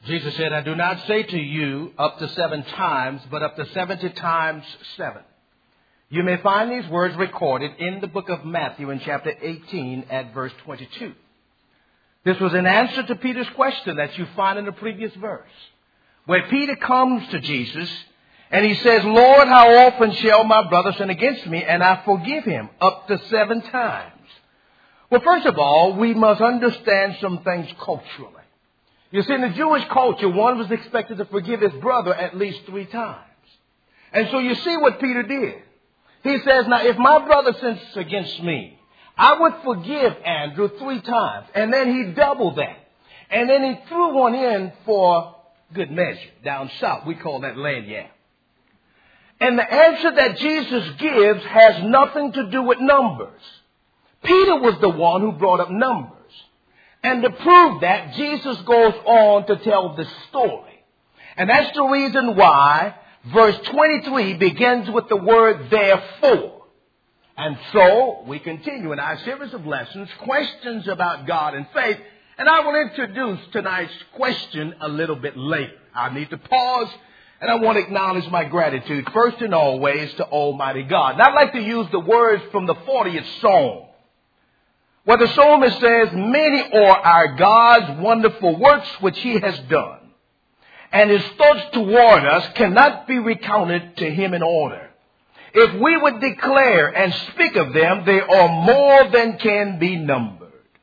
Jesus said, I do not say to you up to 7 times, but up to 70 times 7. You may find these words recorded in the book of Matthew in chapter 18 at verse 22. This was an answer to Peter's question that you find in the previous verse, where Peter comes to Jesus and he says, Lord, how often shall my brother sin against me and I forgive him? Up to 7 times. Well, first of all, we must understand some things culturally. You see, in the Jewish culture, one was expected to forgive his brother at least 3 times. And so you see what Peter did. He says, now, if my brother sins against me, I would forgive Andrew 3 times. And then he doubled that. And then he threw one in for good measure. Down south, we call that lagniappe. And the answer that Jesus gives has nothing to do with numbers. Peter was the one who brought up numbers. And to prove that, Jesus goes on to tell the story. And that's the reason why verse 23 begins with the word therefore. And so we continue in our series of lessons, questions about God and faith. And I will introduce tonight's question a little bit later. I need to pause and I want to acknowledge my gratitude first and always to Almighty God. And I'd like to use the words from the 40th Psalm, where the psalmist says, many are our God's wonderful works which he has done, and his thoughts toward us cannot be recounted to him in order. If we would declare and speak of them, they are more than can be numbered.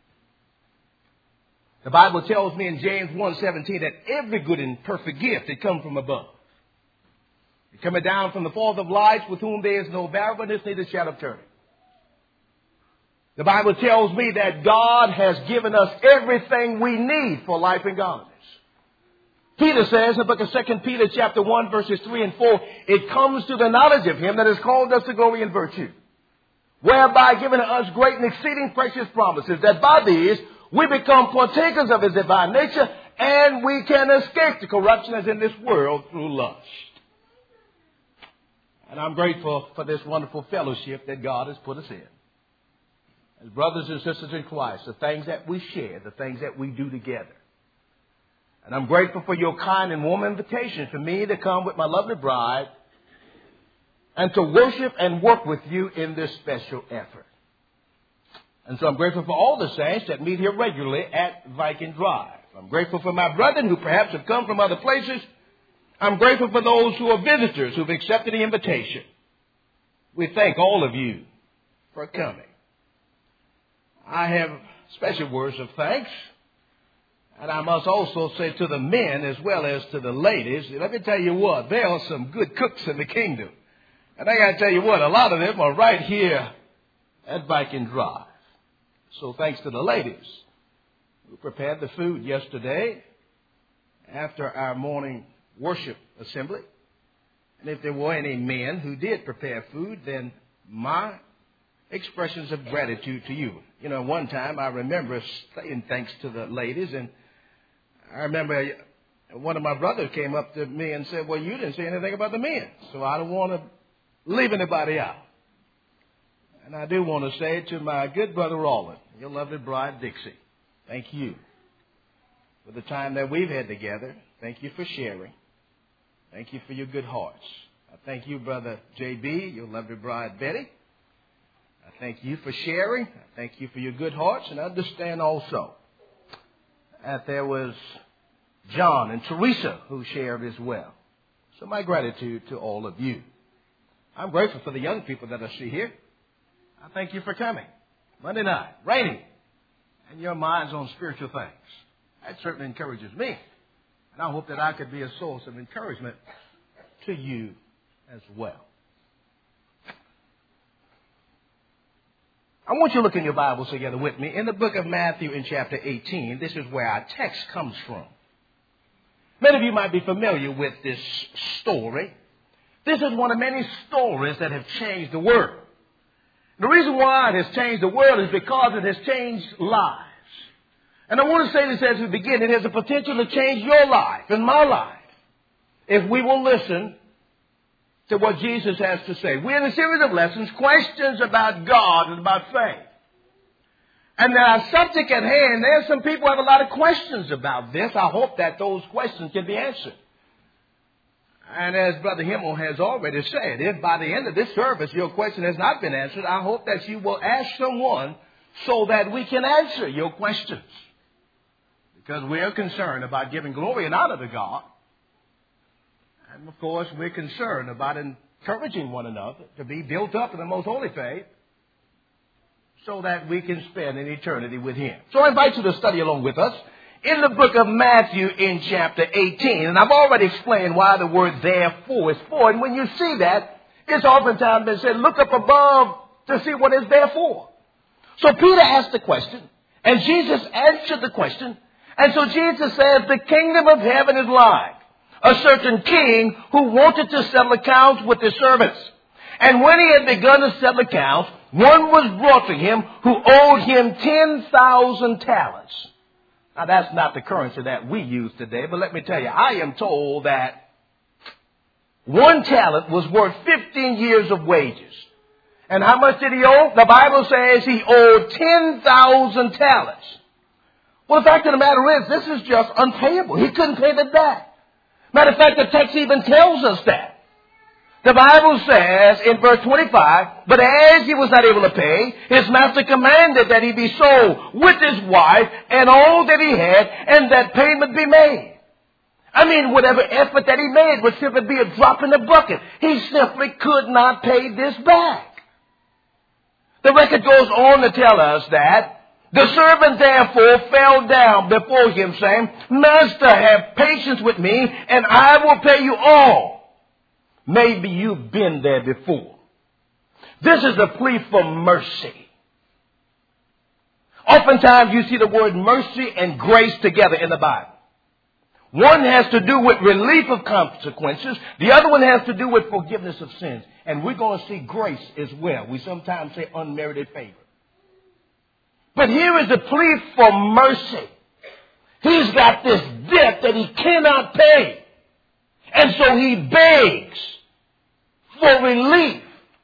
The Bible tells me in James 1:17 that every good and perfect gift that comes from above, it cometh down from the Father of lights, with whom there is no variableness, neither shadow of turning. The Bible tells me that God has given us everything we need for life and godliness. Peter says in the book of 2 Peter chapter 1 verses 3 and 4, it comes to the knowledge of him that has called us to glory and virtue, whereby given us great and exceeding precious promises, that by these we become partakers of his divine nature, and we can escape the corruption that's in this world through lust. And I'm grateful for this wonderful fellowship that God has put us in. As brothers and sisters in Christ, the things that we share, the things that we do together. And I'm grateful for your kind and warm invitation for me to come with my lovely bride and to worship and work with you in this special effort. And so I'm grateful for all the saints that meet here regularly at Viking Drive. I'm grateful for my brethren who perhaps have come from other places. I'm grateful for those who are visitors who've accepted the invitation. We thank all of you for coming. I have special words of thanks. And I must also say to the men as well as to the ladies, let me tell you what, there are some good cooks in the kingdom. And I got to tell you what, a lot of them are right here at Viking Drive. So thanks to the ladies who prepared the food yesterday after our morning worship assembly. And if there were any men who did prepare food, then my expressions of gratitude to you. You know, one time I remember saying thanks to the ladies, and I remember one of my brothers came up to me and said, well, you didn't say anything about the men, so I don't want to leave anybody out. And I do want to say to my good brother Roland, your lovely bride Dixie, thank you for the time that we've had together. Thank you for sharing. Thank you for your good hearts. I thank you, brother J.B., your lovely bride Betty. I thank you for sharing. I thank you for your good hearts. And I understand also that there was John and Teresa who shared as well. So my gratitude to all of you. I'm grateful for the young people that I see here. I thank you for coming. Monday night, raining, and your mind's on spiritual things. That certainly encourages me. And I hope that I could be a source of encouragement to you as well. I want you to look in your Bibles together with me. In the book of Matthew in chapter 18, this is where our text comes from. Many of you might be familiar with this story. This is one of many stories that have changed the world. The reason why it has changed the world is because it has changed lives. And I want to say this as we begin. It has the potential to change your life and my life if we will listen to what Jesus has to say. We're in a series of lessons, questions about God and about faith. And our subject at hand, there's some people who have a lot of questions about this. I hope that those questions can be answered. And as Brother Himmel has already said, if by the end of this service your question has not been answered, I hope that you will ask someone so that we can answer your questions. Because we are concerned about giving glory and honor to God. And of course, we're concerned about encouraging one another to be built up in the most holy faith so that we can spend an eternity with Him. So I invite you to study along with us in the book of Matthew in chapter 18. And I've already explained why the word therefore is for. And when you see that, it's oftentimes been said, look up above to see what is therefore. So Peter asked the question, and Jesus answered the question. And so Jesus says, the kingdom of heaven is like a certain king who wanted to settle accounts with his servants. And when he had begun to settle accounts, one was brought to him who owed him 10,000 talents. Now, that's not the currency that we use today, but let me tell you, I am told that 1 talent was worth 15 years of wages. And how much did he owe? The Bible says he owed 10,000 talents. Well, the fact of the matter is, this is just unpayable. He couldn't pay that back. Matter of fact, the text even tells us that. The Bible says in verse 25, but as he was not able to pay, his master commanded that he be sold with his wife and all that he had, and that payment be made. I mean, whatever effort that he made would simply be a drop in the bucket. He simply could not pay this back. The record goes on to tell us that the servant therefore fell down before him, saying, Master, have patience with me, and I will pay you all. Maybe you've been there before. This is a plea for mercy. Oftentimes you see the word mercy and grace together in the Bible. One has to do with relief of consequences. The other one has to do with forgiveness of sins. And we're going to see grace as well. We sometimes say unmerited favor. But here is a plea for mercy. He's got this debt that he cannot pay. And so he begs for relief,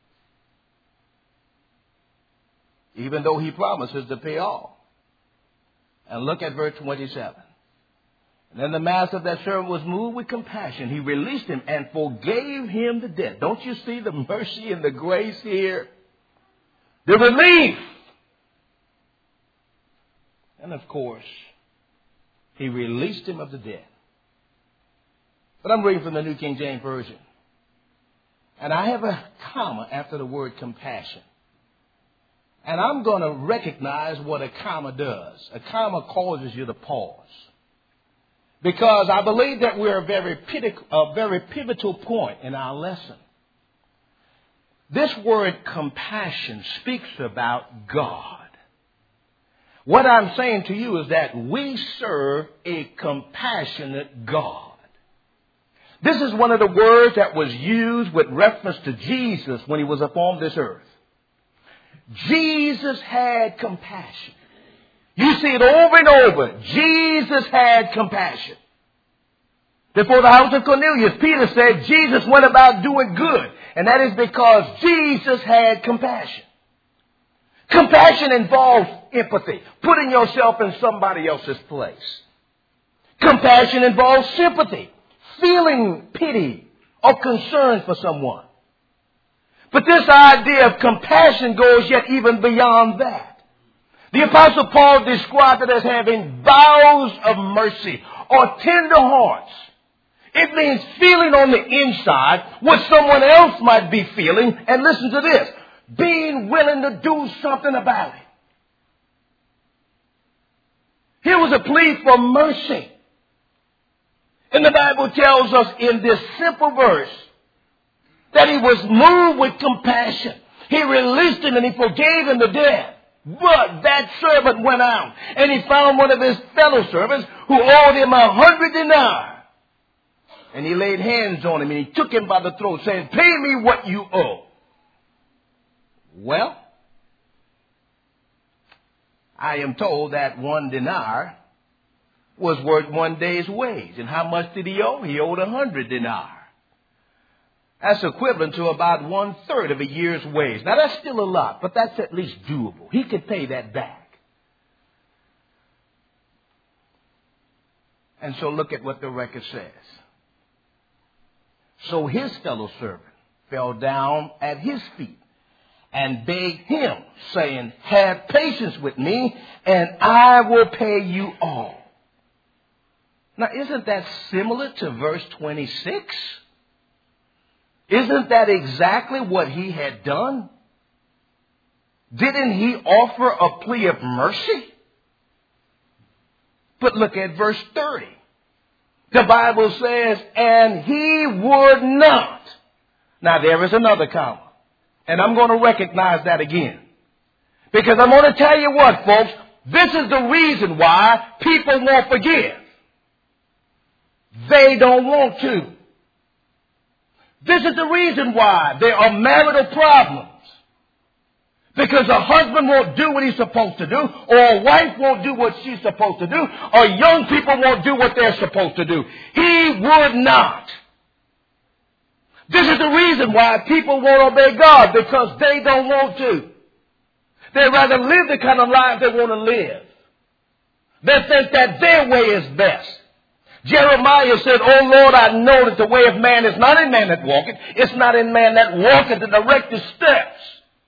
even though he promises to pay all. And look at verse 27. And then the master of that servant was moved with compassion. He released him and forgave him the debt. Don't you see the mercy and the grace here? The relief. And of course, he released him of the debt. But I'm reading from the New King James Version. And I have a comma after the word compassion. And I'm going to recognize what a comma does. A comma causes you to pause. Because I believe that we're a very pivotal point in our lesson. This word compassion speaks about God. What I'm saying to you is that we serve a compassionate God. This is one of the words that was used with reference to Jesus when he was upon this earth. Jesus had compassion. You see it over and over. Jesus had compassion. Before the house of Cornelius, Peter said Jesus went about doing good. And that is because Jesus had compassion. Compassion involves empathy, putting yourself in somebody else's place. Compassion involves sympathy, feeling pity or concern for someone. But this idea of compassion goes yet even beyond that. The Apostle Paul described it as having bowels of mercy or tender hearts. It means feeling on the inside what someone else might be feeling. And listen to this, being willing to do something about it. Here was a plea for mercy. And the Bible tells us in this simple verse that he was moved with compassion. He released him and he forgave him the debt. But that servant went out and he found one of his fellow servants who owed him 100 denarii. And he laid hands on him and he took him by the throat saying, pay me what you owe. Well, I am told that 1 denarii was worth 1 day's wage. And how much did he owe? He owed 100 denarii. That's equivalent to about 1/3 of a year's wage. Now, that's still a lot, but that's at least doable. He could pay that back. And so look at what the record says. So his fellow servant fell down at his feet and begged him, saying, have patience with me, and I will pay you all. Now, isn't that similar to verse 26? Isn't that exactly what he had done? Didn't he offer a plea of mercy? But look at verse 30. The Bible says, and he would not. Now, there is another comma. And I'm going to recognize that again. Because I'm going to tell you what, folks, this is the reason why people won't forgive. They don't want to. This is the reason why there are marital problems. Because a husband won't do what he's supposed to do, or a wife won't do what she's supposed to do, or young people won't do what they're supposed to do. He would not. This is the reason why people won't obey God, because they don't want to. They'd rather live the kind of life they want to live. They think that their way is best. Jeremiah said, oh Lord, I know that the way of man is not in man that walketh. It's not in man that walketh to direct his steps.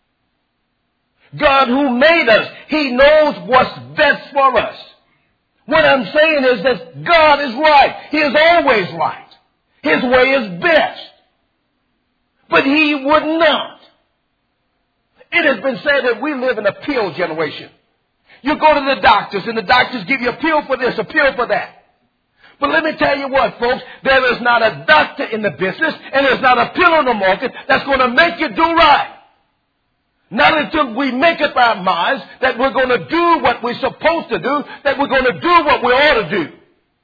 God who made us, he knows what's best for us. What I'm saying is that God is right. He is always right. His way is best. But he would not. It has been said that we live in a pill generation. You go to the doctors and the doctors give you a pill for this, a pill for that. But let me tell you what, folks, there is not a doctor in the business and there's not a pill on the market that's going to make you do right. Not until we make up our minds that we're going to do what we're supposed to do, that we're going to do what we ought to do.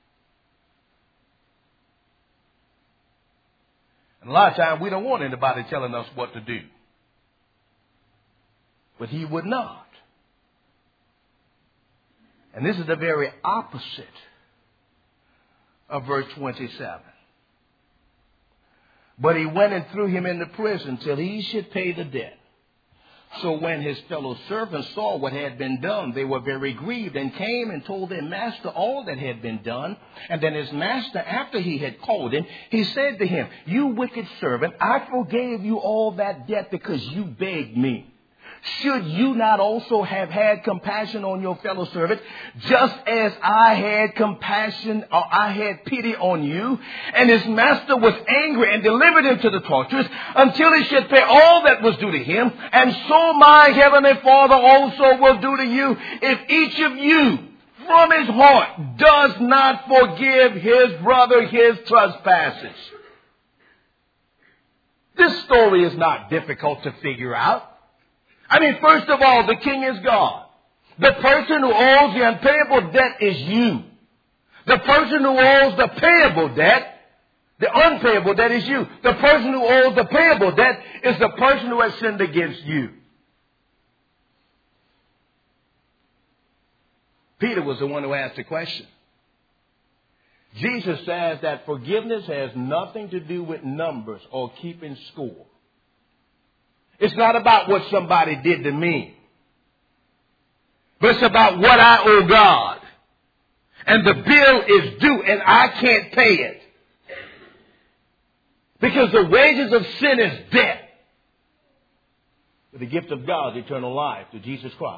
And a lot of times we don't want anybody telling us what to do. But he would not. And this is the very opposite of verse 27. But he went and threw him into prison till he should pay the debt. So when his fellow servants saw what had been done, they were very grieved and came and told their master all that had been done. And then his master, after he had called him, he said to him, you wicked servant, I forgave you all that debt because you begged me. Should you not also have had compassion on your fellow servant, just as I had compassion, or I had pity on you? And his master was angry and delivered him to the torturers until he should pay all that was due to him. And so my heavenly Father also will do to you, if each of you from his heart does not forgive his brother his trespasses. This story is not difficult to figure out. I mean, first of all, the king is God. The person who owes the unpayable debt is you. The person who owes the payable debt, the unpayable debt is you. The person who owes the payable debt is the person who has sinned against you. Peter was the one who asked the question. Jesus says that forgiveness has nothing to do with numbers or keeping score. It's not about what somebody did to me. But it's about what I owe God. And the bill is due and I can't pay it. Because the wages of sin is death. But the gift of God is eternal life through Jesus Christ.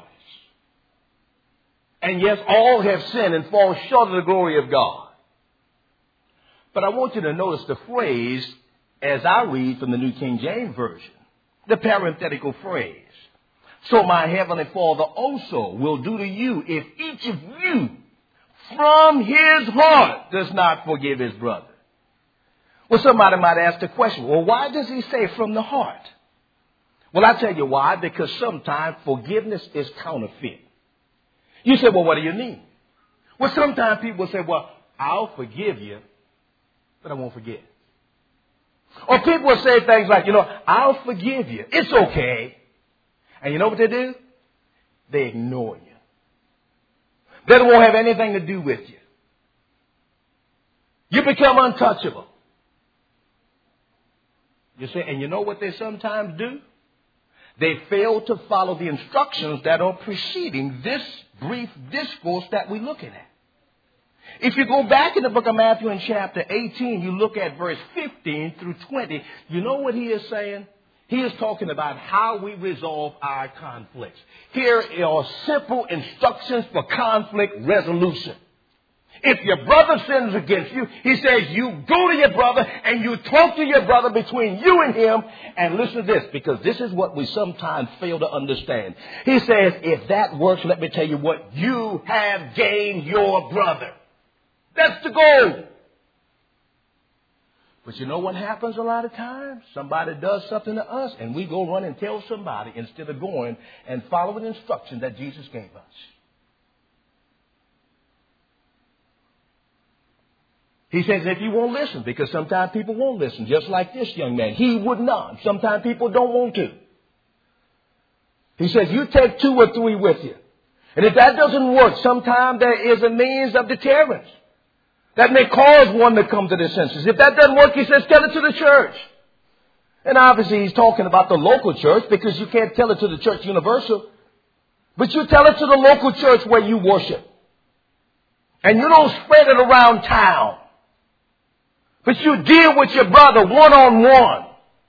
And yes, all have sinned and fall short of the glory of God. But I want you to notice the phrase as I read from the New King James Version. The parenthetical phrase. So my heavenly Father also will do to you if each of you from his heart does not forgive his brother. Well, somebody might ask the question, well, why does he say from the heart? Well, I'll tell you why. Because sometimes forgiveness is counterfeit. You say, well, what do you mean? Well, sometimes people say, well, I'll forgive you, but I won't forget. Or people will say things like, I'll forgive you. It's okay. And you know what they do? They ignore you. They won't have anything to do with you. You become untouchable. You say, and you know what they sometimes do? They fail to follow the instructions that are preceding this brief discourse that we're looking at. If you go back in the book of Matthew in chapter 18, you look at verse 15 through 20, you know what he is saying? He is talking about how we resolve our conflicts. Here are simple instructions for conflict resolution. If your brother sins against you, he says you go to your brother and you talk to your brother between you and him. And listen to this, because this is what we sometimes fail to understand. He says, if that works, let me tell you what, you have gained your brother. That's the goal. But you know what happens a lot of times? Somebody does something to us and we go run and tell somebody instead of going and following the instruction that Jesus gave us. He says if you won't listen, because sometimes people won't listen, just like this young man. He would not. Sometimes people don't want to. He says you take 2 or 3 with you. And if that doesn't work, sometimes there is a means of deterrence that may cause one to come to their senses. If that doesn't work, he says tell it to the church. And obviously he's talking about the local church, because you can't tell it to the church universal. But you tell it to the local church where you worship. And you don't spread it around town. But you deal with your brother one-on-one.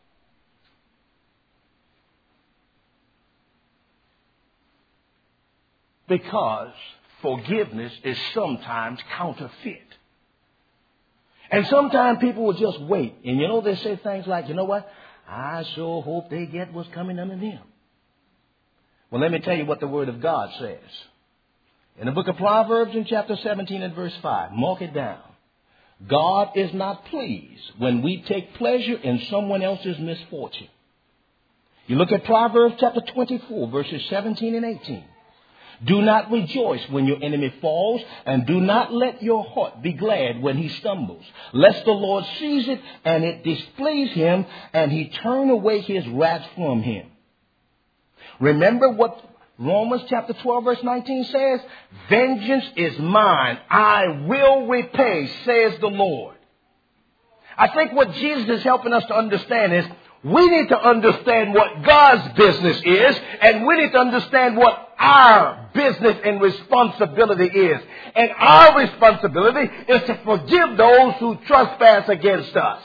Because forgiveness is sometimes counterfeit. And sometimes people will just wait. And you know, they say things like, you know what? I sure hope they get what's coming unto them. Well, let me tell you what the Word of God says. In the book of Proverbs in chapter 17 and verse 5, mark it down. God is not pleased when we take pleasure in someone else's misfortune. You look at Proverbs chapter 24, verses 17 and 18. Do not rejoice when your enemy falls, and do not let your heart be glad when he stumbles, lest the Lord sees it and it displease him, and he turn away his wrath from him. Remember what Romans chapter 12 verse 19 says, vengeance is mine, I will repay, says the Lord. I think what Jesus is helping us to understand is we need to understand what God's business is, and we need to understand what our business and responsibility is. And our responsibility is to forgive those who trespass against us.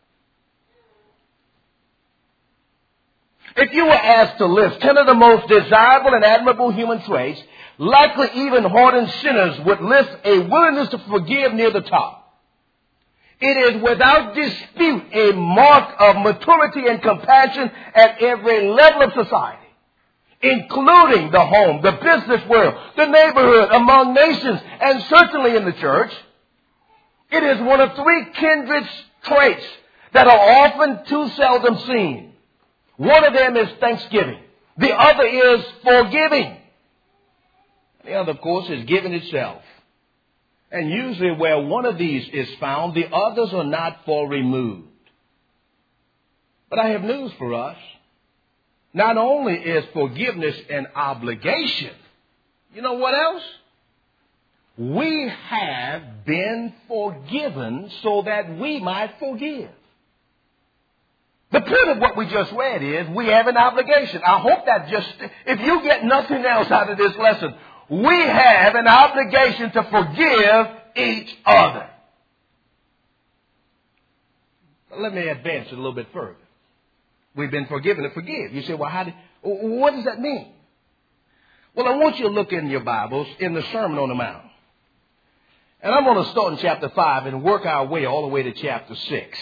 If you were asked to list 10 of the most desirable and admirable human traits, likely even hardened sinners would list a willingness to forgive near the top. It is without dispute a mark of maturity and compassion at every level of society, including the home, the business world, the neighborhood, among nations, and certainly in the church. It is one of 3 kindred traits that are often too seldom seen. One of them is thanksgiving. The other is forgiving. The other, of course, is giving itself. And usually where one of these is found, the others are not far removed. But I have news for us. Not only is forgiveness an obligation, you know what else? We have been forgiven so that we might forgive. The point of what we just read is we have an obligation. I hope that if you get nothing else out of this lesson, we have an obligation to forgive each other. Let me advance it a little bit further. We've been forgiven to forgive. You say, well, what does that mean? Well, I want you to look in your Bibles in the Sermon on the Mount. And I'm going to start in chapter 5 and work our way all the way to chapter 6.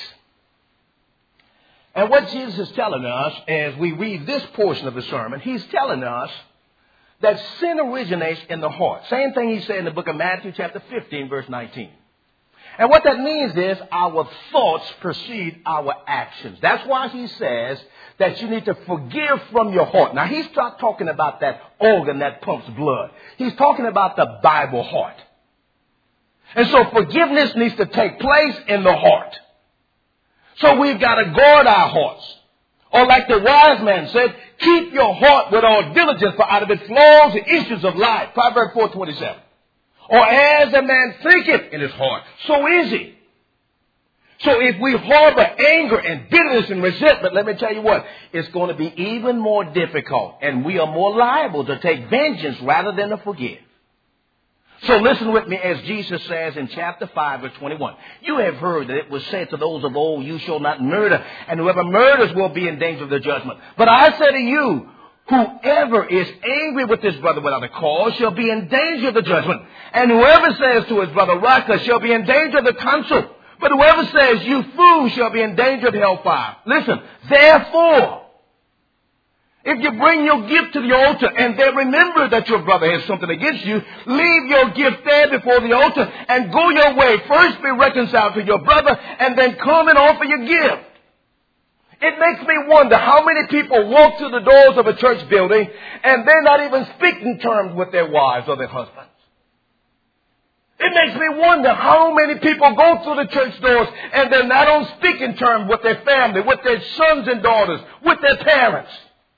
And what Jesus is telling us as we read this portion of the sermon, he's telling us that sin originates in the heart. Same thing he said in the book of Matthew chapter 15 verse 19. And what that means is our thoughts precede our actions. That's why he says that you need to forgive from your heart. Now he's not talking about that organ that pumps blood. He's talking about the Bible heart. And so forgiveness needs to take place in the heart. So we've got to guard our hearts. Or like the wise man said, keep your heart with all diligence, for out of it flows the issues of life. Proverbs 4:27. Or as a man thinketh in his heart, so is he. So if we harbor anger and bitterness and resentment, let me tell you what, it's going to be even more difficult. And we are more liable to take vengeance rather than to forgive. So listen with me as Jesus says in chapter 5, verse 21. You have heard that it was said to those of old, you shall not murder, and whoever murders will be in danger of the judgment. But I say to you, whoever is angry with his brother without a cause shall be in danger of the judgment. And whoever says to his brother, Raca, shall be in danger of the council. But whoever says, you fool, shall be in danger of hellfire. Listen, therefore, if you bring your gift to the altar and then remember that your brother has something against you, leave your gift there before the altar and go your way. First be reconciled to your brother and then come and offer your gift. It makes me wonder how many people walk through the doors of a church building and they're not even speaking terms with their wives or their husbands. It makes me wonder how many people go through the church doors and they're not on speaking terms with their family, with their sons and daughters, with their parents.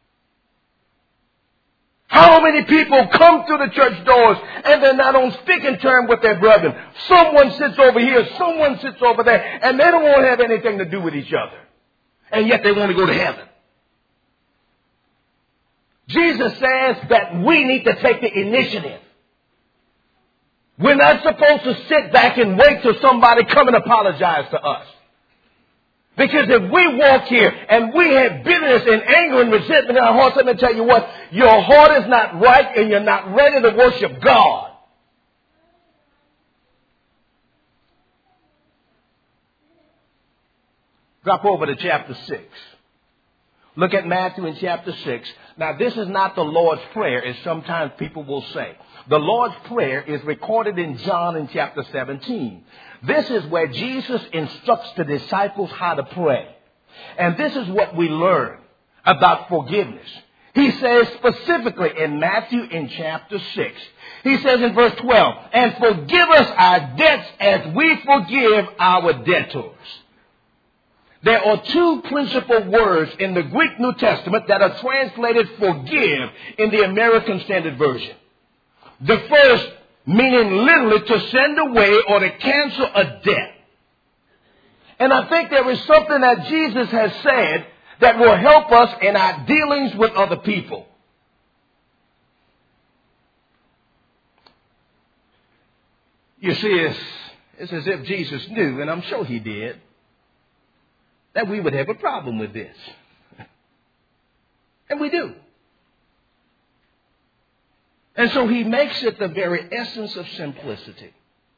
How many people come through the church doors and they're not on speaking terms with their brethren? Someone sits over here, someone sits over there, and they don't want to have anything to do with each other. And yet they want to go to heaven. Jesus says that we need to take the initiative. We're not supposed to sit back and wait till somebody come and apologize to us. Because if we walk here and we have bitterness and anger and resentment in our hearts, let me tell you what, your heart is not right and you're not ready to worship God. Drop over to chapter 6. Look at Matthew in chapter 6. Now, this is not the Lord's Prayer, as sometimes people will say. The Lord's Prayer is recorded in John in chapter 17. This is where Jesus instructs the disciples how to pray. And this is what we learn about forgiveness. He says specifically in Matthew in chapter 6, he says in verse 12, and forgive us our debts as we forgive our debtors. There are two principal words in the Greek New Testament that are translated forgive in the American Standard Version. The first meaning literally to send away or to cancel a debt. And I think there is something that Jesus has said that will help us in our dealings with other people. You see, it's as if Jesus knew, and I'm sure he did, that we would have a problem with this. And we do. And so he makes it the very essence of simplicity.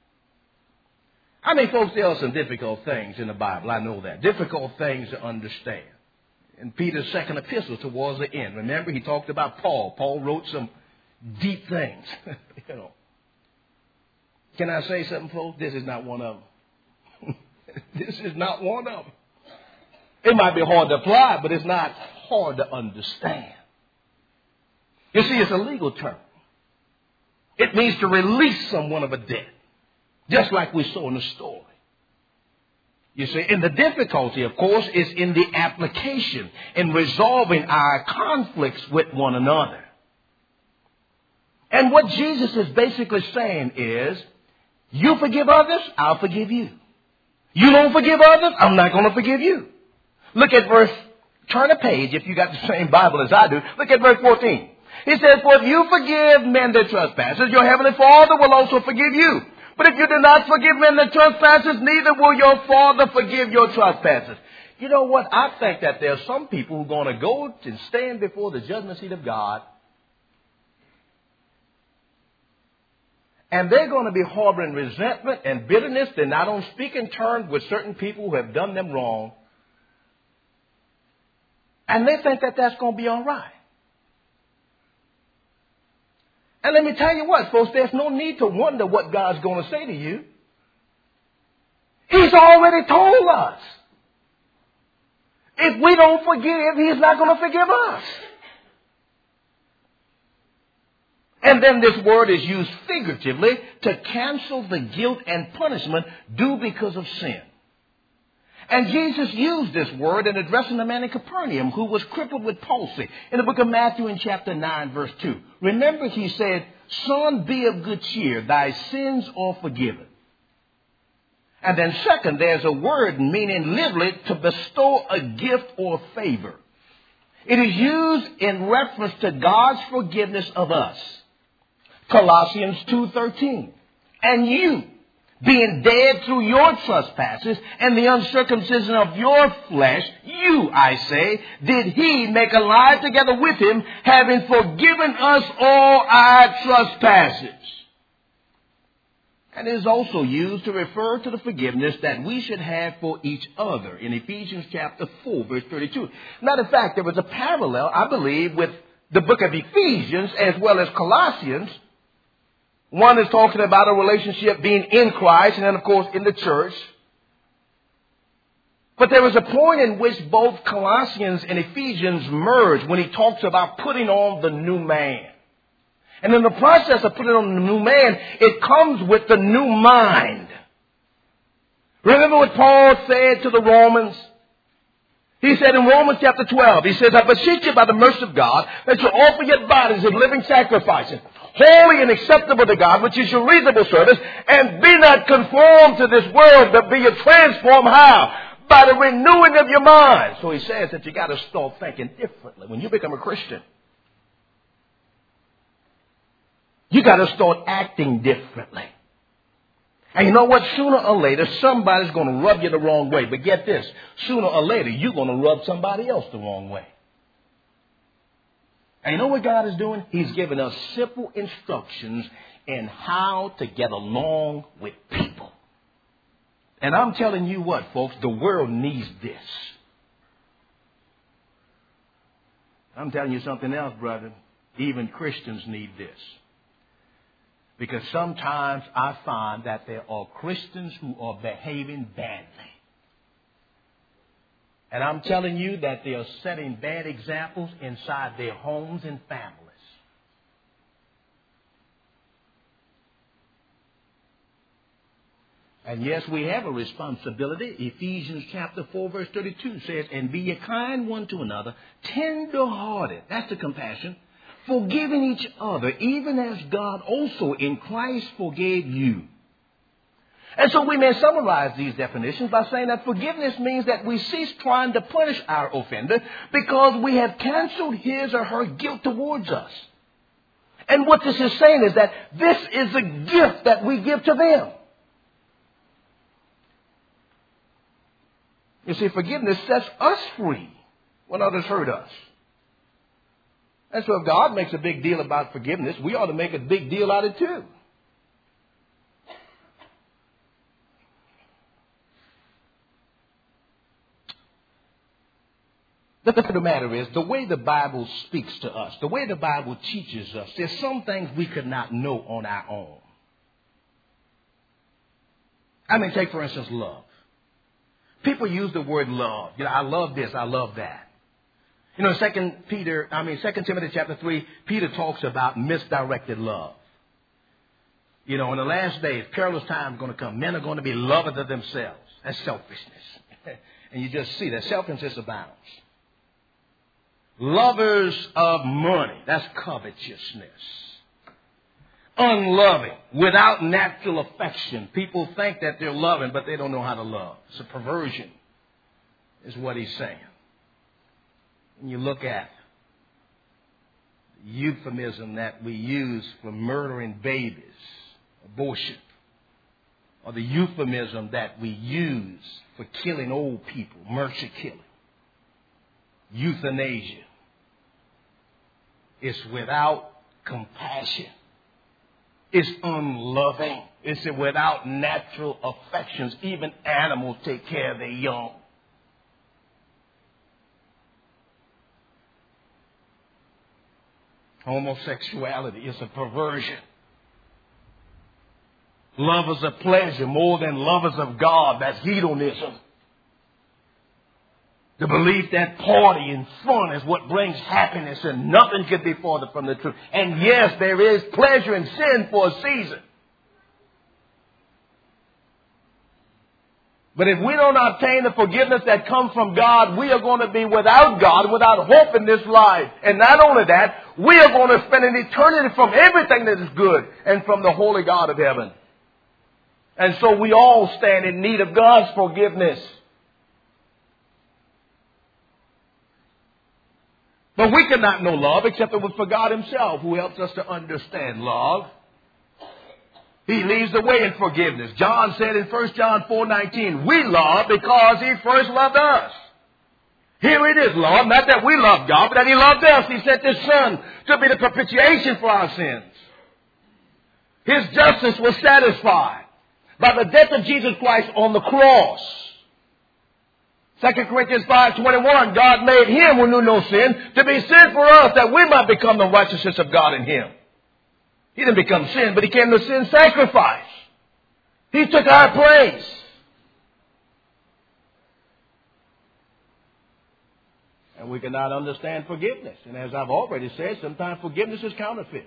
I mean, folks, there are some difficult things in the Bible. I know that. Difficult things to understand. In Peter's second epistle towards the end, remember, he talked about Paul. Paul wrote some deep things. You know. Can I say something, folks? This is not one of them. This is not one of them. It might be hard to apply, but it's not hard to understand. You see, it's a legal term. It means to release someone of a debt, just like we saw in the story. You see, and the difficulty, of course, is in the application, in resolving our conflicts with one another. And what Jesus is basically saying is, you forgive others, I'll forgive you. You don't forgive others, I'm not going to forgive you. Look at turn a page if you got the same Bible as I do. Look at verse 14. He says, for if you forgive men their trespasses, your heavenly Father will also forgive you. But if you do not forgive men their trespasses, neither will your Father forgive your trespasses. You know what? I think that there are some people who are going to go and stand before the judgment seat of God, and they're going to be harboring resentment and bitterness. They're not on speaking terms with certain people who have done them wrong. And they think that that's going to be all right. And let me tell you what, folks, there's no need to wonder what God's going to say to you. He's already told us. If we don't forgive, He's not going to forgive us. And then this word is used figuratively to cancel the guilt and punishment due because of sin. And Jesus used this word in addressing the man in Capernaum who was crippled with palsy in the book of Matthew in chapter 9, verse 2. Remember, he said, son, be of good cheer. Thy sins are forgiven. And then second, there's a word meaning literally to bestow a gift or favor. It is used in reference to God's forgiveness of us. Colossians 2:13. And you, being dead through your trespasses and the uncircumcision of your flesh, you, I say, did he make alive together with him, having forgiven us all our trespasses. And it is also used to refer to the forgiveness that we should have for each other in Ephesians chapter 4, verse 32. Matter of fact, there was a parallel, I believe, with the book of Ephesians as well as Colossians. One is talking about a relationship being in Christ and then, of course, in the church. But there was a point in which both Colossians and Ephesians merged when he talks about putting on the new man. And in the process of putting on the new man, it comes with the new mind. Remember what Paul said to the Romans? He said in Romans chapter 12, he says, I beseech you by the mercy of God that you offer your bodies as living sacrifices, holy and acceptable to God, which is your reasonable service, and be not conformed to this world, but be transformed how? By the renewing of your mind. So he says that you got to start thinking differently. When you become a Christian, you got to start acting differently. And you know what? Sooner or later, somebody's going to rub you the wrong way. But get this, sooner or later, you're going to rub somebody else the wrong way. And you know what God is doing? He's giving us simple instructions in how to get along with people. And I'm telling you what, folks, the world needs this. I'm telling you something else, brother. Even Christians need this. Because sometimes I find that there are Christians who are behaving badly. And I'm telling you that they are setting bad examples inside their homes and families. And yes, we have a responsibility. Ephesians chapter 4 verse 32 says, and be ye kind one to another, tender-hearted. That's the compassion. Forgiving each other, even as God also in Christ forgave you. And so we may summarize these definitions by saying that forgiveness means that we cease trying to punish our offender because we have canceled his or her guilt towards us. And what this is saying is that this is a gift that we give to them. You see, forgiveness sets us free when others hurt us. And so if God makes a big deal about forgiveness, we ought to make a big deal out of it too. The fact of the matter is, the way the Bible speaks to us, the way the Bible teaches us, there's some things we could not know on our own. I mean, take for instance love. People use the word love. You know, I love this, I love that. You know, 2 Timothy chapter 3, Peter talks about misdirected love. You know, in the last days, perilous times are going to come. Men are going to be lovers of themselves. That's selfishness. And you just see that selfishness abounds. Lovers of money. That's covetousness. Unloving. Without natural affection. People think that they're loving, but they don't know how to love. It's a perversion, is what he's saying. When you look at the euphemism that we use for murdering babies, abortion, or the euphemism that we use for killing old people, mercy killing, euthanasia, it's without compassion. It's unloving. It's without natural affections. Even animals take care of their young. Homosexuality is a perversion. Lovers of pleasure more than lovers of God. That's hedonism. The belief that party and fun is what brings happiness and nothing could be farther from the truth. And yes, there is pleasure in sin for a season. But if we don't obtain the forgiveness that comes from God, we are going to be without God, without hope in this life. And not only that, we are going to spend an eternity from everything that is good and from the holy God of heaven. And so we all stand in need of God's forgiveness. But we cannot know love except it was for God himself who helps us to understand love. He leads the way in forgiveness. John said in 1 John 4:19, we love because he first loved us. Here it is, love, not that we love God, but that he loved us. He sent his Son to be the propitiation for our sins. His justice was satisfied by the death of Jesus Christ on the cross. 2 Corinthians 5:21, God made him who knew no sin to be sin for us that we might become the righteousness of God in him. He didn't become sin, but he came to sin sacrifice. He took our place. And we cannot understand forgiveness. And as I've already said, sometimes forgiveness is counterfeit.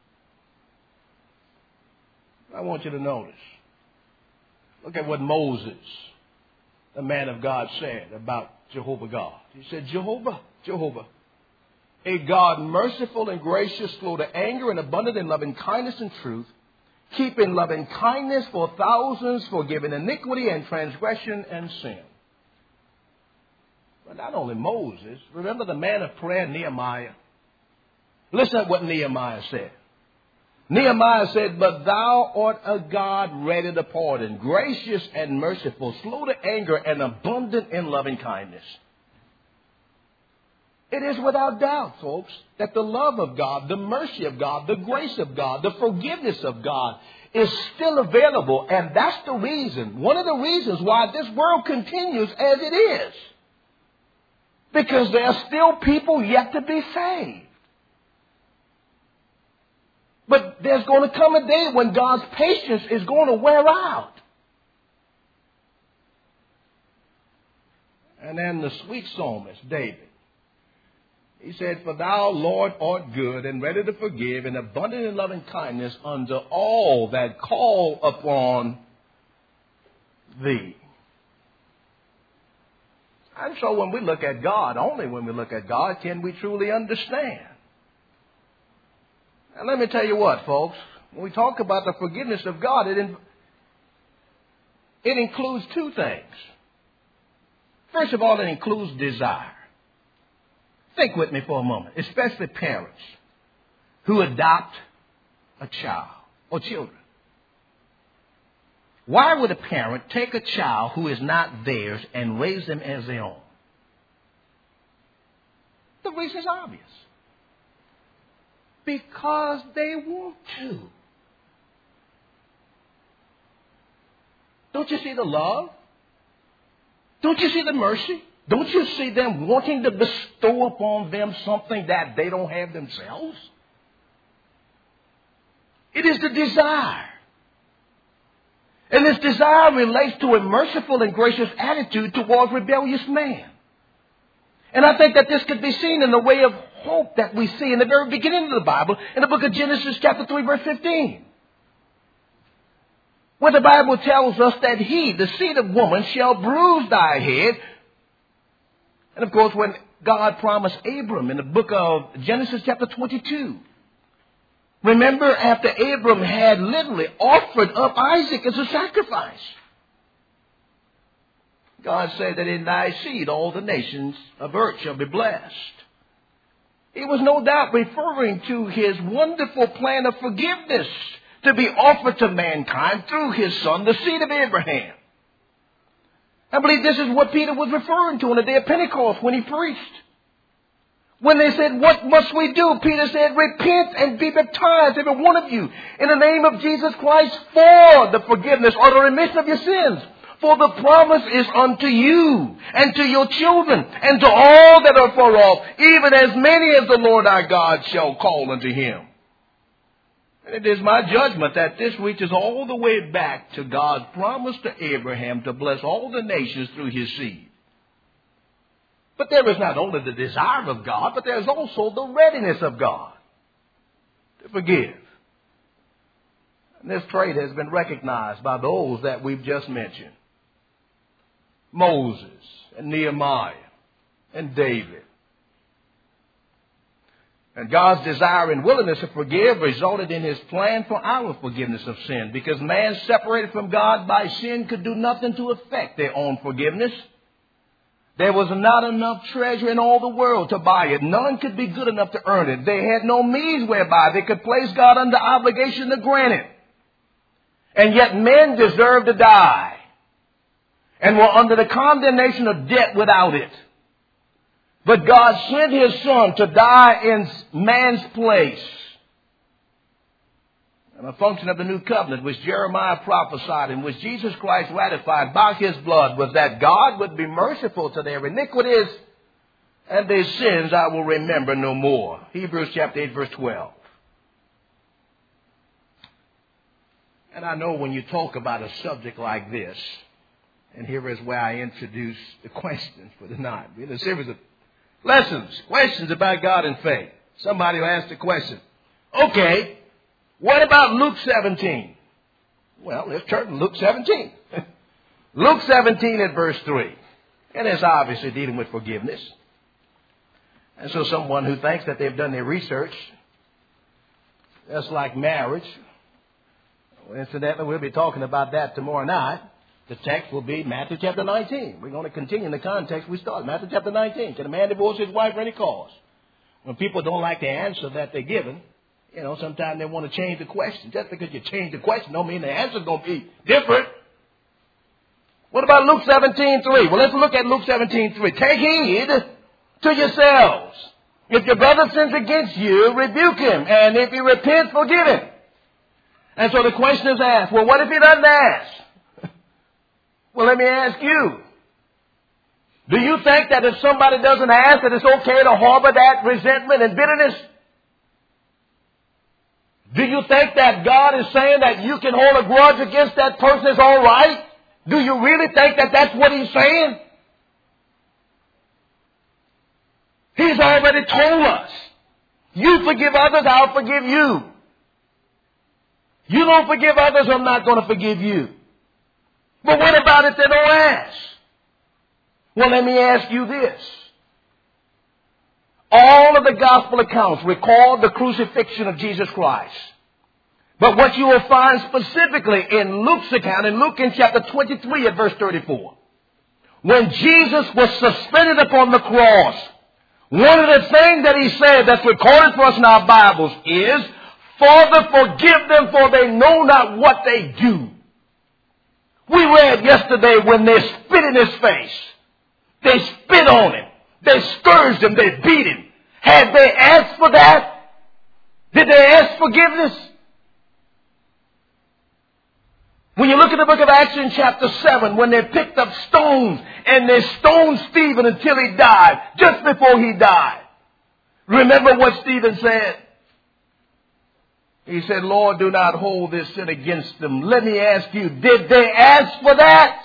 I want you to notice. Look at what Moses, the man of God, said about Jehovah God. He said, Jehovah, a God merciful and gracious, slow to anger and abundant in loving kindness and truth, keeping loving kindness for thousands, forgiving iniquity and transgression and sin. But not only Moses, remember the man of prayer, Nehemiah. Listen to what Nehemiah said. Nehemiah said, but thou art a God ready to pardon, gracious and merciful, slow to anger and abundant in loving kindness. It is without doubt, folks, that the love of God, the mercy of God, the grace of God, the forgiveness of God is still available. And that's the reason, one of the reasons why this world continues as it is. Because there are still people yet to be saved. But there's going to come a day when God's patience is going to wear out. And then the sweet psalmist, David, he said, for thou, Lord, art good and ready to forgive and abundant in loving kindness unto all that call upon thee. And so when we look at God, only when we look at God can we truly understand. And let me tell you what, folks, when we talk about the forgiveness of God, it includes two things. First of all, it includes desire. Think with me for a moment, especially parents who adopt a child or children. Why would a parent take a child who is not theirs and raise them as their own? The reason is obvious. Because they want to. Don't you see the love? Don't you see the mercy? Don't you see them wanting to bestow upon them something that they don't have themselves? It is the desire. And this desire relates to a merciful and gracious attitude towards rebellious man. And I think that this could be seen in the way of hope that we see in the very beginning of the Bible, in the book of Genesis chapter 3, verse 15. Where the Bible tells us that he, the seed of woman, shall bruise thy head. And of course, when God promised Abram in the book of Genesis chapter 22, remember after Abram had literally offered up Isaac as a sacrifice, God said that in thy seed all the nations of earth shall be blessed. He was no doubt referring to his wonderful plan of forgiveness to be offered to mankind through his son, the seed of Abraham. I believe this is what Peter was referring to on the day of Pentecost when he preached. When they said, what must we do? Peter said, repent and be baptized, every one of you, in the name of Jesus Christ for the forgiveness or the remission of your sins. For the promise is unto you and to your children and to all that are far off, even as many as the Lord our God shall call unto him. And it is my judgment that this reaches all the way back to God's promise to Abraham to bless all the nations through his seed. But there is not only the desire of God, but there is also the readiness of God to forgive. And this trait has been recognized by those that we've just mentioned. Moses and Nehemiah and David. And God's desire and willingness to forgive resulted in his plan for our forgiveness of sin, because man separated from God by sin could do nothing to effect their own forgiveness. There was not enough treasure in all the world to buy it. None could be good enough to earn it. They had no means whereby they could place God under obligation to grant it. And yet men deserved to die and were under the condemnation of debt without it. But God sent His Son to die in man's place. And a function of the new covenant, which Jeremiah prophesied and which Jesus Christ ratified by His blood, was that God would be merciful to their iniquities, and their sins I will remember no more. Hebrews chapter 8, verse 12. And I know when you talk about a subject like this, and here is where I introduce the questions for tonight. We have a series of lessons, questions about God and faith. Somebody will ask the question, okay, what about Luke 17? Well, let's turn to Luke 17. Luke 17 at verse 3. And it's obviously dealing with forgiveness. And so someone who thinks that they've done their research, that's like marriage. Well, incidentally, we'll be talking about that tomorrow night. The text will be Matthew chapter 19. We're going to continue in the context we started. Matthew chapter 19. Can a man divorce his wife for any cause? When people don't like the answer that they're given, sometimes they want to change the question. Just because you change the question don't mean the answer's going to be different. What about Luke 17:3? Well, let's look at Luke 17:3. Take heed to yourselves. If your brother sins against you, rebuke him. And if he repents, forgive him. And so the question is asked, well, what if he doesn't ask? Well, let me ask you. Do you think that if somebody doesn't ask, that it's okay to harbor that resentment and bitterness? Do you think that God is saying that you can hold a grudge against that person is all right? Do you really think that that's what He's saying? He's already told us. You forgive others, I'll forgive you. You don't forgive others, I'm not going to forgive you. But what about if they don't ask? Well, let me ask you this. All of the gospel accounts record the crucifixion of Jesus Christ. But what you will find specifically in Luke's account, in Luke in chapter 23 at verse 34, when Jesus was suspended upon the cross, one of the things that He said that's recorded for us in our Bibles is, Father, forgive them, for they know not what they do. We read yesterday when they spit in His face. They spit on Him. They scourged Him. They beat Him. Had they asked for that? Did they ask forgiveness? When you look at the book of Acts in chapter 7, when they picked up stones and they stoned Stephen until he died, just before he died. Remember what Stephen said? He said, Lord, do not hold this sin against them. Let me ask you, did they ask for that?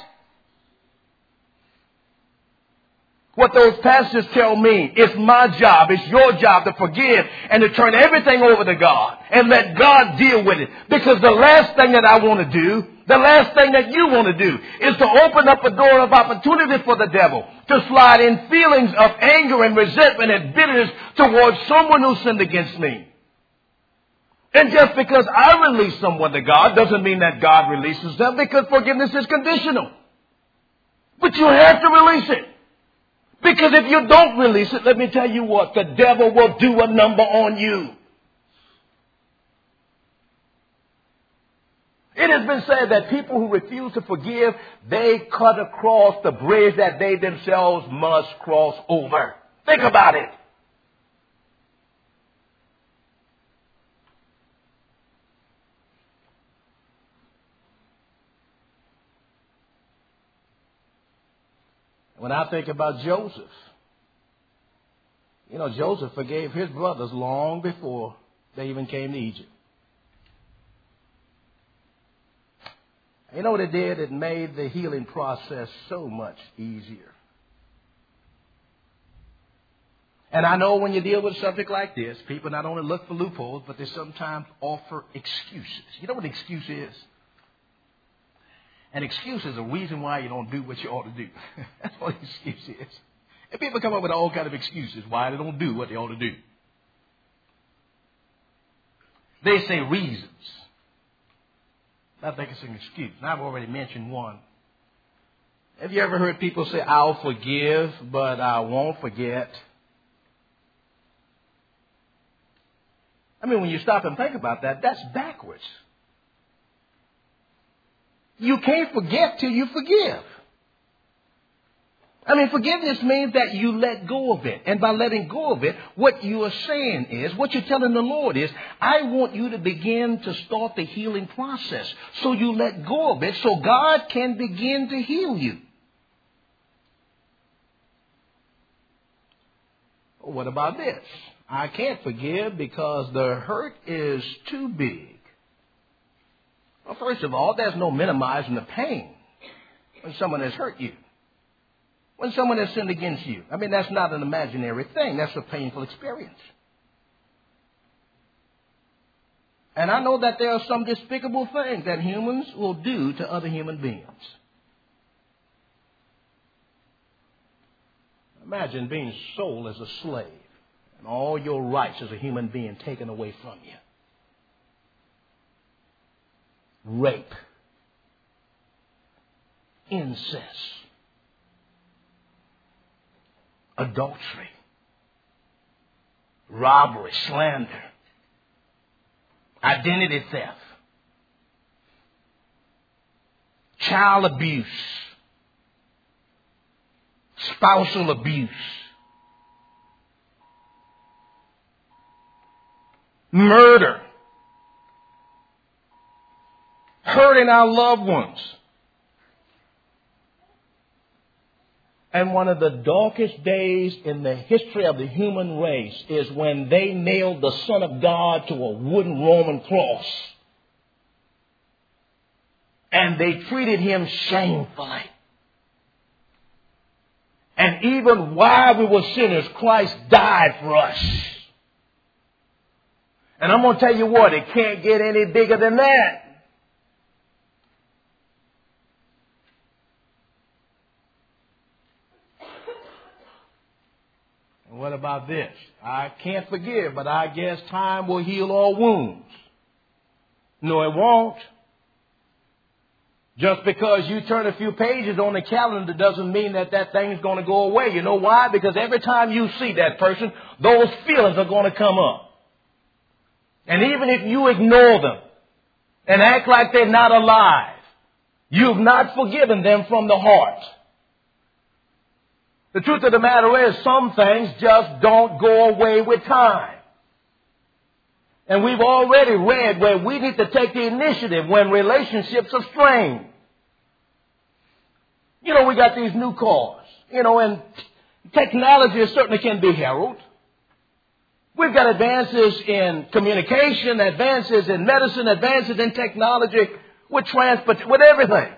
What those pastors tell me, it's my job, it's your job to forgive and to turn everything over to God and let God deal with it. Because the last thing that I want to do, the last thing that you want to do is to open up a door of opportunity for the devil to slide in feelings of anger and resentment and bitterness towards someone who sinned against me. And just because I release someone to God doesn't mean that God releases them, because forgiveness is conditional. But you have to release it. Because if you don't release it, let me tell you what, the devil will do a number on you. It has been said that people who refuse to forgive, they cut across the bridge that they themselves must cross over. Think about it. When I think about Joseph, Joseph forgave his brothers long before they even came to Egypt. You know what it did? It made the healing process so much easier. And I know when you deal with a subject like this, people not only look for loopholes, but they sometimes offer excuses. You know what an excuse is? An excuse is a reason why you don't do what you ought to do. That's what an excuse is. And people come up with all kinds of excuses why they don't do what they ought to do. They say reasons. I think it's an excuse. And I've already mentioned one. Have you ever heard people say, I'll forgive, but I won't forget? I mean, when you stop and think about that, that's backwards. You can't forget till you forgive. I mean, forgiveness means that you let go of it. And by letting go of it, what you are saying is, what you're telling the Lord is, I want you to begin to start the healing process. So you let go of it so God can begin to heal you. Well, what about this? I can't forgive because the hurt is too big. Well, first of all, there's no minimizing the pain when someone has hurt you. When someone has sinned against you. I mean, that's not an imaginary thing. That's a painful experience. And I know that there are some despicable things that humans will do to other human beings. Imagine being sold as a slave and all your rights as a human being taken away from you. Rape. Incest. Adultery. Robbery. Slander. Identity theft. Child abuse. Spousal abuse. Murder. Hurting our loved ones. And one of the darkest days in the history of the human race is when they nailed the Son of God to a wooden Roman cross. And they treated him shamefully. And even while we were sinners, Christ died for us. And I'm going to tell you what, it can't get any bigger than that. And what about this? I can't forgive, but I guess time will heal all wounds. No, it won't. Just because you turn a few pages on the calendar doesn't mean that that thing is going to go away. You know why? Because every time you see that person, those feelings are going to come up. And even if you ignore them and act like they're not alive, you've not forgiven them from the heart. The truth of the matter is some things just don't go away with time. And we've already read where we need to take the initiative when relationships are strained. You know, we got these new cars, and technology certainly can be heralded. We've got advances in communication, advances in medicine, advances in technology, with transport, with everything.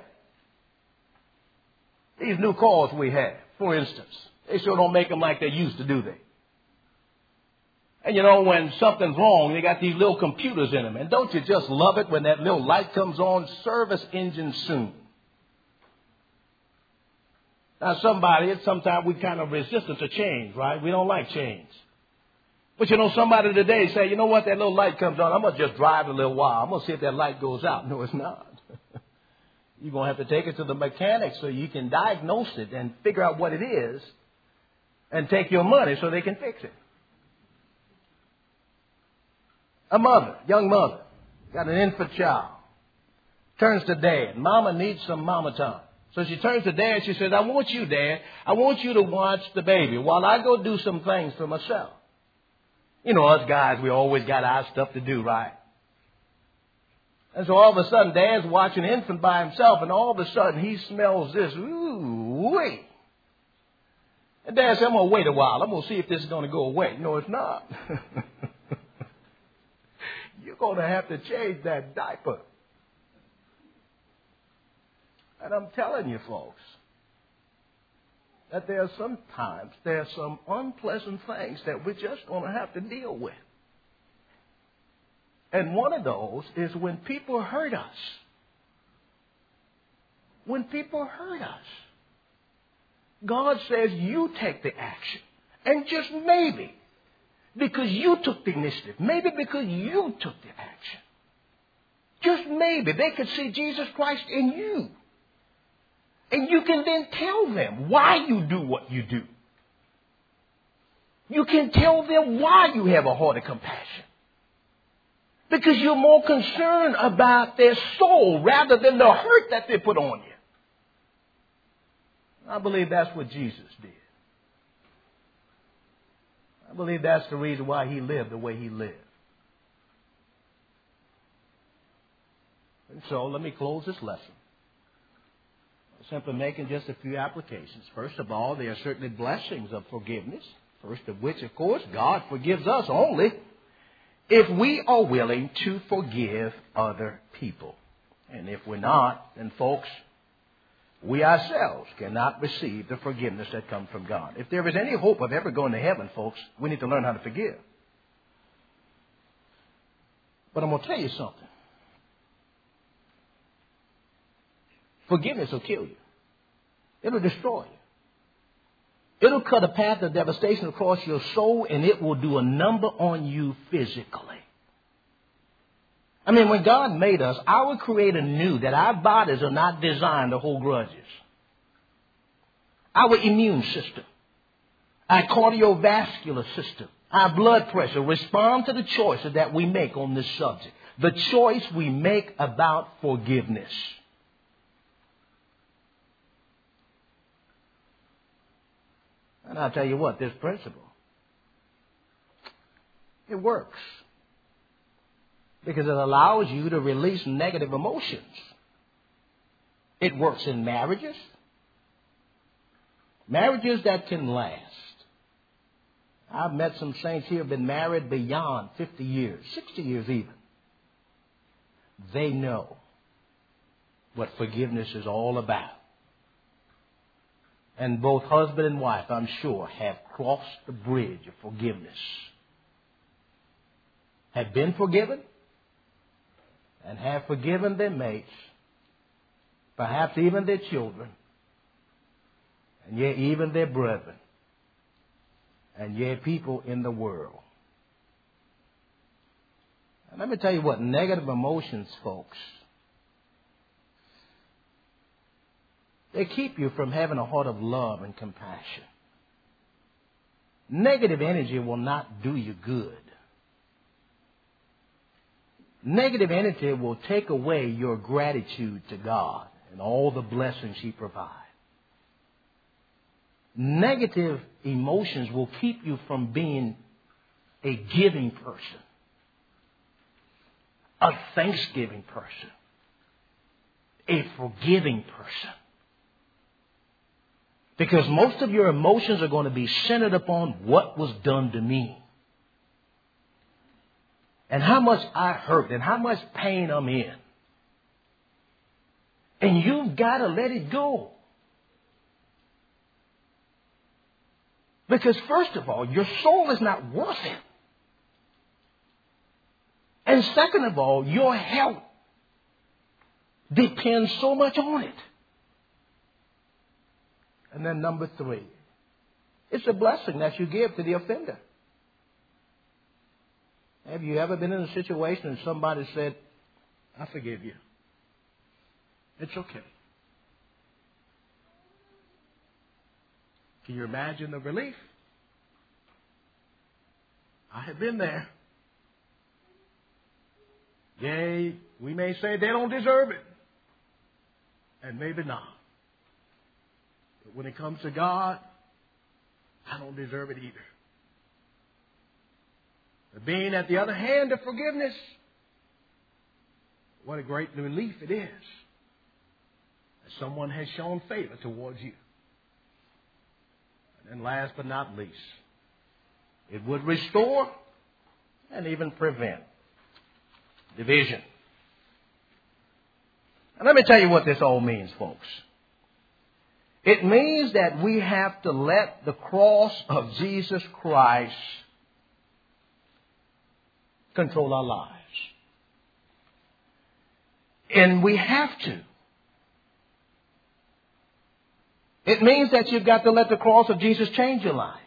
These new cars we have, for instance, they sure don't make them like they used to, do they? And when something's wrong, they got these little computers in them. And don't you just love it when that little light comes on, service engine soon? Now sometimes we kind of resistant to change, right? We don't like change. But somebody today say, you know what, that little light comes on, I'm going to just drive a little while. I'm going to see if that light goes out. No, it's not. You're going to have to take it to the mechanic so you can diagnose it and figure out what it is and take your money so they can fix it. A mother, young mother, got an infant child, turns to dad. Mama needs some mama time. So she turns to dad. She says, I want you, Dad, I want you to watch the baby while I go do some things for myself. Us guys, we always got our stuff to do, right? And so all of a sudden, Dad's watching the infant by himself, and all of a sudden he smells this. Ooh, wait. And Dad said, I'm going to wait a while. I'm going to see if this is going to go away. No, it's not. You're going to have to change that diaper. And I'm telling you, folks, that there are some unpleasant things that we're just going to have to deal with. And one of those is when people hurt us. When people hurt us, God says you take the action. And just maybe, because you took the initiative, maybe because you took the action, just maybe they could see Jesus Christ in you. And you can then tell them why you do what you do. You can tell them why you have a heart of compassion. Because you're more concerned about their soul rather than the hurt that they put on you. I believe that's what Jesus did. I believe that's the reason why he lived the way he lived. And so let me close this lesson. Simply making just a few applications. First of all, there are certainly blessings of forgiveness. First of which, of course, God forgives us only if we are willing to forgive other people. And if we're not, then folks, we ourselves cannot receive the forgiveness that comes from God. If there is any hope of ever going to heaven, folks, we need to learn how to forgive. But I'm going to tell you something. Forgiveness will kill you. It'll destroy you. It'll cut a path of devastation across your soul, and it will do a number on you physically. I mean, when God made us, our Creator knew that our bodies are not designed to hold grudges. Our immune system, our cardiovascular system, our blood pressure respond to the choices that we make on this subject. The choice we make about forgiveness. And I'll tell you what, this principle, it works. Because it allows you to release negative emotions. It works in marriages. Marriages that can last. I've met some saints here who have been married beyond 50 years, 60 years even. They know what forgiveness is all about. And both husband and wife, I'm sure, have crossed the bridge of forgiveness. Have been forgiven and have forgiven their mates, perhaps even their children, and yet even their brethren, and yet people in the world. And let me tell you what, negative emotions, folks, they keep you from having a heart of love and compassion. Negative energy will not do you good. Negative energy will take away your gratitude to God and all the blessings He provides. Negative emotions will keep you from being a giving person, a thanksgiving person, a forgiving person. Because most of your emotions are going to be centered upon what was done to me. And how much I hurt and how much pain I'm in. And you've got to let it go. Because first of all, your soul is not worth it. And second of all, your health depends so much on it. And then number 3, it's a blessing that you give to the offender. Have you ever been in a situation and somebody said, I forgive you. It's okay. Can you imagine the relief? I have been there. Yea, we may say they don't deserve it. And maybe not. But when it comes to God, I don't deserve it either. But being at the other hand of forgiveness, what a great relief it is that someone has shown favor towards you. And then last but not least, it would restore and even prevent division. And let me tell you what this all means, folks. It means that we have to let the cross of Jesus Christ control our lives. And we have to. It means that you've got to let the cross of Jesus change your life.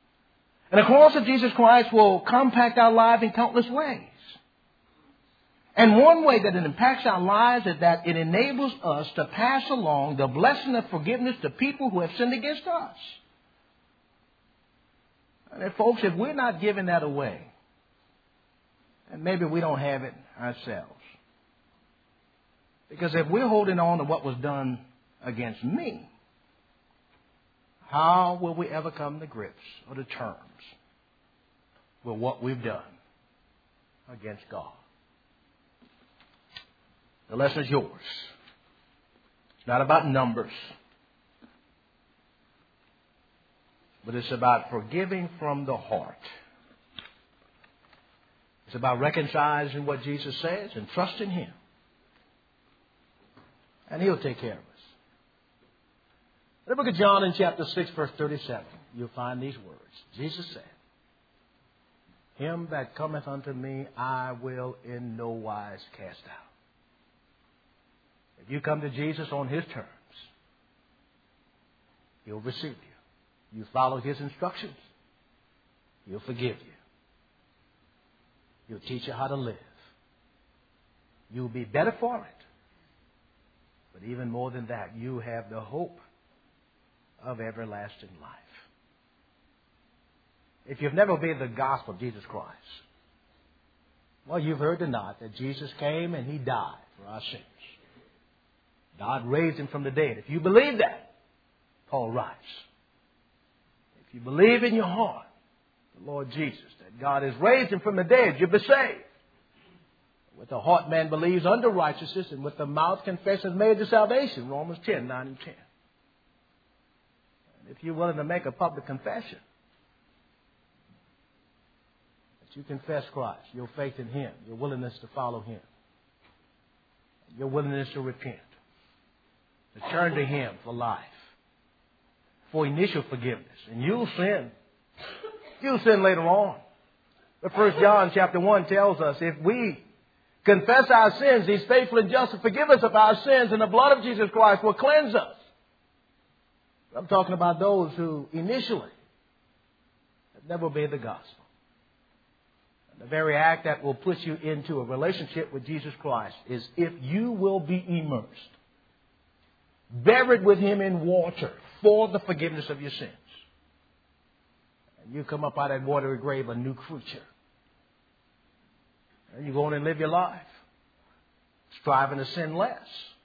And the cross of Jesus Christ will compact our life in countless ways. And one way that it impacts our lives is that it enables us to pass along the blessing of forgiveness to people who have sinned against us. And folks, if we're not giving that away, and maybe we don't have it ourselves. Because if we're holding on to what was done against me, how will we ever come to grips or to terms with what we've done against God? The lesson is yours. It's not about numbers, but it's about forgiving from the heart. It's about recognizing what Jesus says and trusting Him. And He'll take care of us. In the book of John in chapter 6, verse 37, you'll find these words. Jesus said, "Him that cometh unto me, I will in no wise cast out." If you come to Jesus on His terms, He'll receive you. You follow His instructions, He'll forgive you. He'll teach you how to live. You'll be better for it. But even more than that, you have the hope of everlasting life. If you've never obeyed the gospel of Jesus Christ, well, you've heard tonight that Jesus came and He died for our sins. God raised Him from the dead. If you believe that, Paul writes, if you believe in your heart, the Lord Jesus, that God has raised Him from the dead, you'll be saved. With the heart man believes unto righteousness, and with the mouth confession is made to salvation. Romans 10, 9 and 10. And if you're willing to make a public confession, that you confess Christ, your faith in Him, your willingness to follow Him, your willingness to repent, to turn to Him for life, for initial forgiveness, and you'll sin. You'll sin later on. But 1 John chapter 1 tells us if we confess our sins, He's faithful and just to forgive us of our sins, and the blood of Jesus Christ will cleanse us. I'm talking about those who initially have never obeyed the gospel. And the very act that will put you into a relationship with Jesus Christ is if you will be immersed, buried with Him in water for the forgiveness of your sins. And you come up out of that watery grave a new creature. And you go on and live your life, striving to sin less.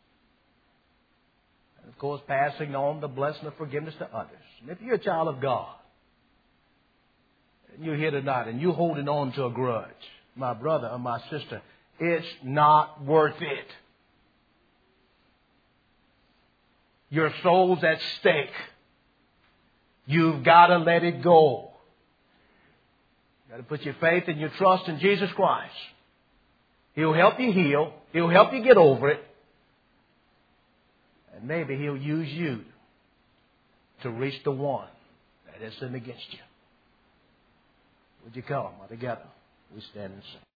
And of course, passing on the blessing of forgiveness to others. And if you're a child of God, and you're here tonight, and you're holding on to a grudge, my brother or my sister, it's not worth it. Your soul's at stake. You've got to let it go. You've got to put your faith and your trust in Jesus Christ. He'll help you heal. He'll help you get over it. And maybe He'll use you to reach the one that has sinned against you. Would you come? Together we stand and sing.